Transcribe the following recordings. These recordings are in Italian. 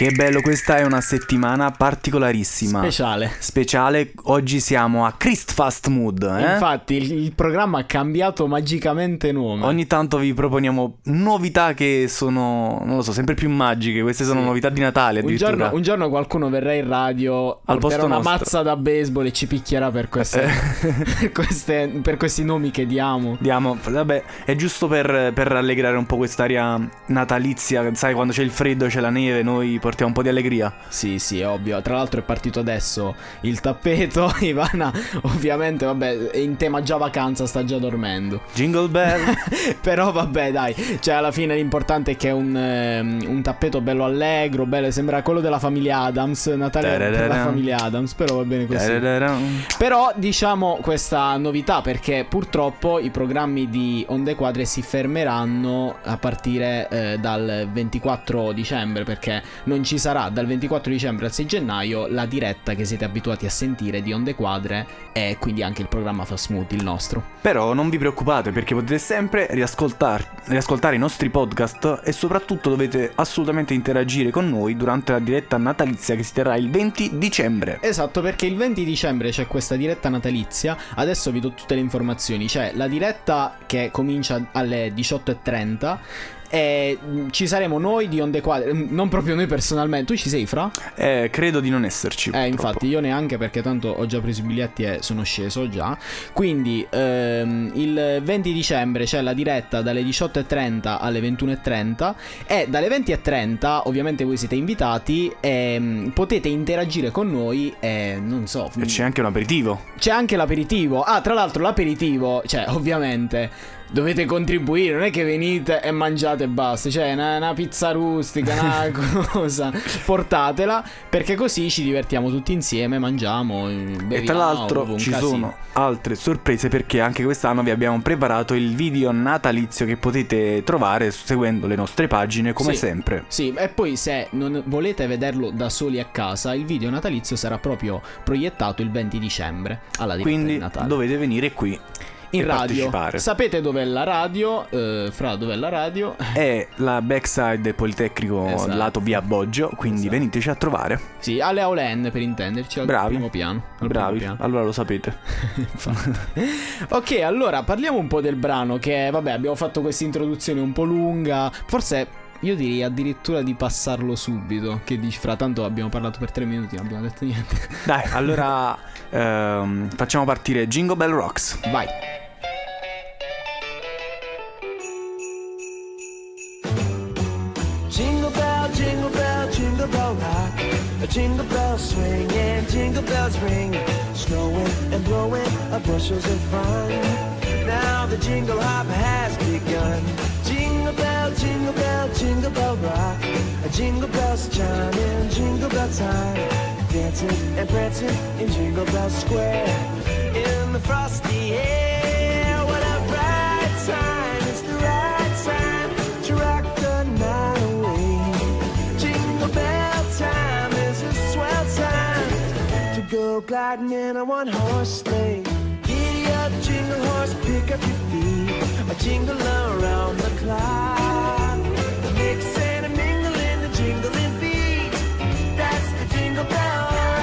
Che bello, questa è una settimana particolarissima. Speciale, oggi siamo a Christfast Mood, Infatti il programma ha cambiato magicamente nome. Ogni tanto vi proponiamo novità che sono, non lo so, sempre più magiche. Queste sono novità di Natale addirittura. Un giorno qualcuno verrà in radio, al porterà una nostro. mazza da baseball e ci picchierà per queste, per questi nomi che diamo. Vabbè, è giusto per rallegrare un po' quest'aria natalizia. Sai, quando c'è il freddo, c'è la neve, noi portiamo un po' di allegria. Sì, ovvio. Tra l'altro è partito adesso il tappeto. Ivana ovviamente, vabbè, è in tema già vacanza, sta già dormendo. Jingle bell. Però vabbè, dai, cioè alla fine l'importante è che è un tappeto bello allegro, bello, sembra quello della famiglia Adams, Natale per la famiglia Adams, però va bene così. Però diciamo questa novità, perché purtroppo i programmi di Onde Quadre si fermeranno a partire dal 24 dicembre, perché non ci sarà dal 24 dicembre al 6 gennaio la diretta che siete abituati a sentire di Onde Quadre, e quindi anche il programma Fast Mood, il nostro. Però non vi preoccupate, perché potete sempre riascoltare i nostri podcast, e soprattutto dovete assolutamente interagire con noi durante la diretta natalizia che si terrà il 20 dicembre. Esatto, perché il 20 dicembre c'è questa diretta natalizia. Adesso vi do tutte le informazioni. C'è la diretta che comincia alle 18:30 e ci saremo noi di Onde Quadre, non proprio noi personalmente. Tu ci sei, Fra? Credo di non esserci. Infatti io neanche, perché tanto ho già preso i biglietti e sono sceso già. Quindi il 20 dicembre c'è la diretta dalle 18:30 alle 21:30, e dalle 20:30 ovviamente voi siete invitati e potete interagire con noi, e non so, e c'è anche un aperitivo. C'è anche l'aperitivo. Tra l'altro l'aperitivo, cioè ovviamente dovete contribuire, non è che venite e mangiate e basta. Cioè una pizza rustica, una cosa, portatela, perché così ci divertiamo tutti insieme, mangiamo, beviamo. E tra l'altro ci sono altre sorprese, perché anche quest'anno vi abbiamo preparato il video natalizio che potete trovare seguendo le nostre pagine, come sempre. Sì, e poi se non volete vederlo da soli a casa, il video natalizio sarà proprio proiettato il 20 dicembre alla diretta Quindi di Natale. dovete venire qui in radio. Partecipare. Sapete dov'è la radio? Fra, dov'è la radio? È la backside del Politecnico, esatto, lato via Boggio. Quindi veniteci a trovare. Sì, alle Aulen, per intenderci, al primo piano. Bravi, allora lo sapete. Ok, allora parliamo un po' del brano, che vabbè, abbiamo fatto questa introduzione un po' lunga. Forse io direi addirittura di passarlo subito. Che dici, Fra? Tanto abbiamo parlato per 3 minuti, non abbiamo detto niente. Dai, allora facciamo partire Jingle Bell Rocks. Vai. Jingle bell, jingle bell, jingle bell rock. A jingle bell swing and jingle bells ring. Snowing and blowing bushels of fun. Now the jingle hop has begun. Jingle bell, jingle bell, jingle bell rock. A jingle bells chime in jingle bell time. Dancing and prancing in Jingle Bell Square. In the frosty air, what a bright time. It's the right time to rock the night away. Jingle bell time is a swell time to go gliding in a one-horse sleigh. Giddy up, jingle horse, pick up your feet. A jingle around the clock. Mix and a mingle in the jingling beat. That's the Jingle Bell.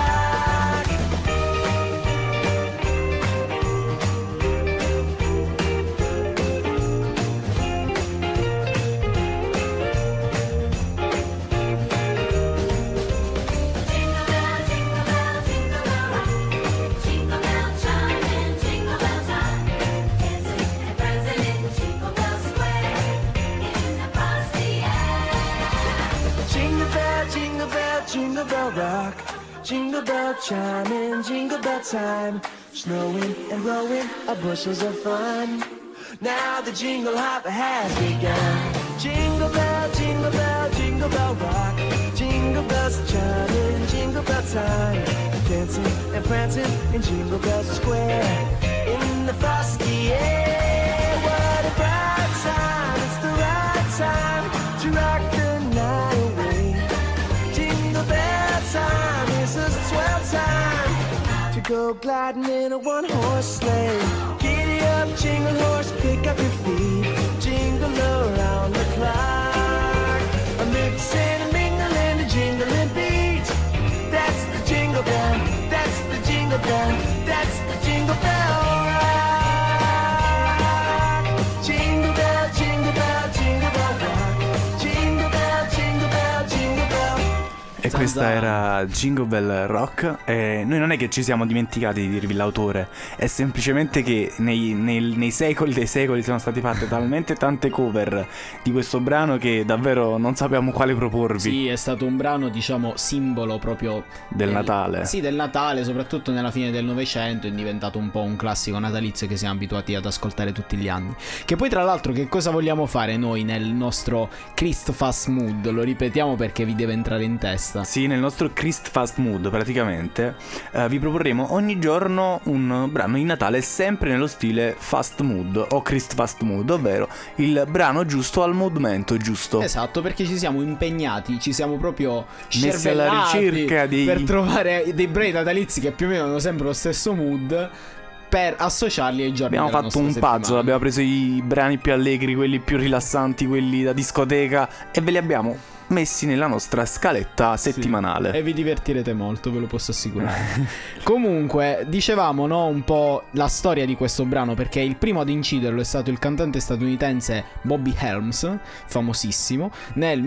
Jingle bell rock, jingle bell chime in jingle bell time. Snowing and blowing bushels of fun. Now the jingle hop has begun. Jingle bell, jingle bell, jingle bell rock. Jingle bells chime in jingle bell time. Dancing and prancing in Jingle Bell Square. In the frosty air, what a bright time. It's the right time to rock the night away. Jingle bell time is a swell time to go gliding in a one-horse sleigh. Giddy up, jingle horse, pick up your feet. Jingle around the clock. A mix and a mingle and a jingling jingle bell, that's the jingle bell, that's the jingle bell rock. Jingle bell, jingle bell, jingle bell rock. Jingle bell, jingle bell, jingle bell. E questa era Jingle Bell Rock. E noi non è che ci siamo dimenticati di dirvi l'autore, è semplicemente che nei secoli dei secoli sono state fatte talmente tante cover di questo brano che davvero non sappiamo quale proporvi. Sì, è stato un brano, diciamo, simbolo proprio del Natale. Sì, del Natale, soprattutto nella fine del Novecento è diventato un po' un classico natalizio che siamo abituati ad ascoltare tutti gli anni. Che poi tra l'altro che cosa vogliamo fare noi nel nostro Christmas mood? Lo ripetiamo perché vi deve entrare in testa. Sì, nel nostro Christmas mood praticamente vi proporremo ogni giorno un brano di Natale sempre nello stile fast mood o Christmas mood, ovvero il brano giusto al momento giusto. Esatto, perché ci siamo impegnati, ci siamo proprio messi alla ricerca per trovare dei brani natalizi che più o meno hanno sempre lo stesso mood, per associarli ai giorni. Abbiamo fatto un puzzle, abbiamo preso i brani più allegri, quelli più rilassanti, quelli da discoteca, e ve li abbiamo messi nella nostra scaletta settimanale. Sì, e vi divertirete molto, ve lo posso assicurare. Comunque, dicevamo, no, un po' la storia di questo brano, perché il primo ad inciderlo è stato il cantante statunitense Bobby Helms, famosissimo, nel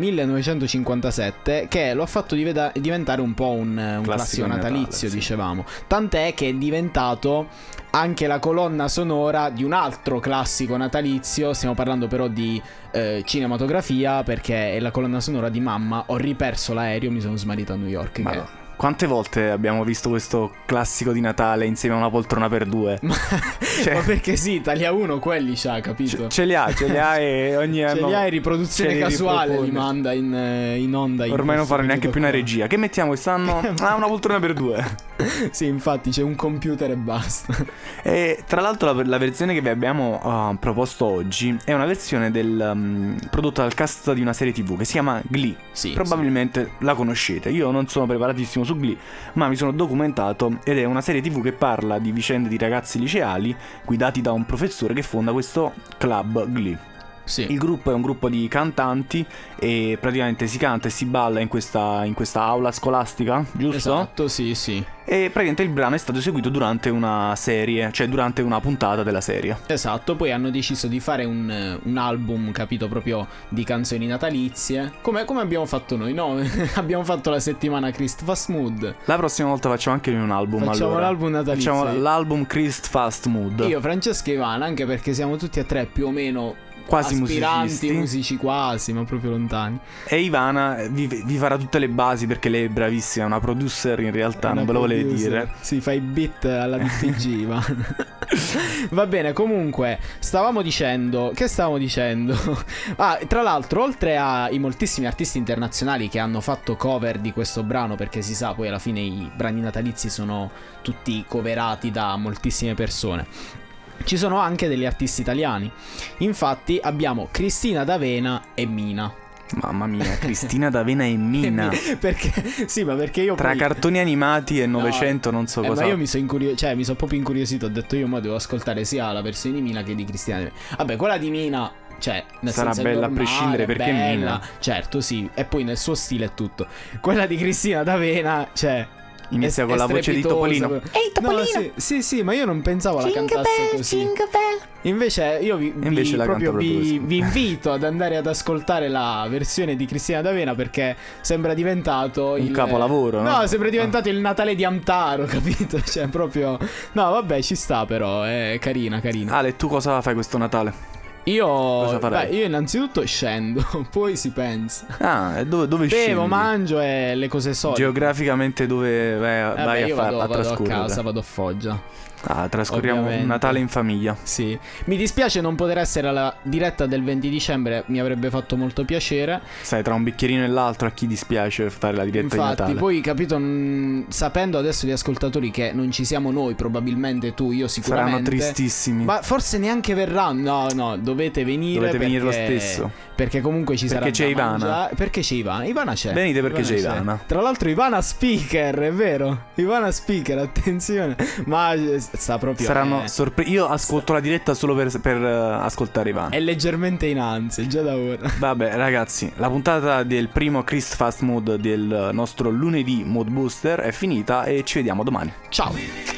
1957, che lo ha fatto diventare un po' un classico natalizio, sì. Dicevamo. Tant'è che è diventato anche la colonna sonora di un altro classico natalizio. Stiamo parlando però di cinematografia, perché è la colonna sonora di Mamma, ho riperso l'aereo, mi sono smarrito a New York. Che... Quante volte abbiamo visto questo classico di Natale insieme a Una poltrona per due? Ma perché sì, Italia 1 quelli c'ha, capito? Ce li ha e ogni anno ce li ha, e riproduzione casuale li manda in onda. Ormai non farà neanche più una regia. Che mettiamo quest'anno? Una poltrona per due. Sì, infatti c'è un computer e basta. E tra l'altro la versione che vi abbiamo proposto oggi è una versione prodotta dal cast di una serie TV che si chiama Glee. Sì, probabilmente la conoscete. Io non sono preparatissimo su Glee, ma mi sono documentato, ed è una serie TV che parla di vicende di ragazzi liceali guidati da un professore che fonda questo club Glee. Sì. Il gruppo è un gruppo di cantanti e praticamente si canta e si balla in questa aula scolastica, giusto? Esatto, sì, sì. E praticamente il brano è stato eseguito durante una serie, cioè durante una puntata della serie. Esatto, poi hanno deciso di fare un album, capito, proprio di canzoni natalizie, come abbiamo fatto noi, no? Abbiamo fatto la settimana Christmas Mood. La prossima volta facciamo anche noi un album. Facciamo l'album natalizio. Facciamo l'album Christmas Mood. Io, Francesca e Ivana, anche perché siamo tutti e tre più o meno quasi aspiranti musici quasi, ma proprio lontani. E Ivana vi farà tutte le basi, perché lei è bravissima, è una producer in realtà, non ve lo volevo dire. Sì, fa i beat alla BTG, Ivana. Va bene, comunque stavamo dicendo. Tra l'altro, oltre ai moltissimi artisti internazionali che hanno fatto cover di questo brano, perché si sa, poi alla fine i brani natalizi sono tutti coverati da moltissime persone, ci sono anche degli artisti italiani. Infatti abbiamo Cristina D'Avena e Mina. Mamma mia, Cristina D'Avena e Mina. Perché? Sì, ma perché io tra cartoni animati e Novecento non so cosa. Ma io mi sono proprio incuriosito. Ho detto, io ma devo ascoltare sia la versione di Mina che di Cristina D'Avena. Vabbè, quella di Mina, cioè, sarà bella normale, a prescindere, perché bella, Mina. Certo, sì. E poi nel suo stile è tutto. Quella di Cristina D'Avena, cioè, inizia con la voce di Topolino. Ehi Topolino! No, sì, ma io non pensavo la cantasse così. Jingle bell. Invece io vi invito ad andare ad ascoltare la versione di Cristina D'Avena, perché sembra diventato un capolavoro, no? No, sembra diventato il Natale di Amtaro, capito? Cioè proprio... No, vabbè, ci sta, però è carina. Ale, tu cosa fai questo Natale? Io innanzitutto scendo, poi si pensa. E dove scendi? Bevo, mangio e le cose solite. Geograficamente dove vai a vado trascorrere? A casa, vado a Foggia. Trascorriamo un Natale in famiglia. Sì. Mi dispiace non poter essere alla diretta del 20 dicembre, mi avrebbe fatto molto piacere. Sai, tra un bicchierino e l'altro a chi dispiace fare la diretta di Natale. Infatti, poi capito, sapendo adesso gli ascoltatori che non ci siamo noi, probabilmente tu, io sicuramente, saranno tristissimi. Ma forse neanche verranno. No, dovete venire. Dovete venire lo stesso. Perché comunque ci sarà. Perché c'è Ivana. Perché c'è Ivana? Ivana c'è. Venite perché Ivana c'è Ivana. Tra l'altro Ivana speaker, è vero. Ivana speaker, attenzione. Ma sta proprio. Saranno sorprese. Io ascolto la diretta solo per ascoltare Ivana. È leggermente in ansia, già da ora. Vabbè ragazzi, la puntata del primo Chris Fast Mood del nostro lunedì Mood Booster è finita e ci vediamo domani. Ciao.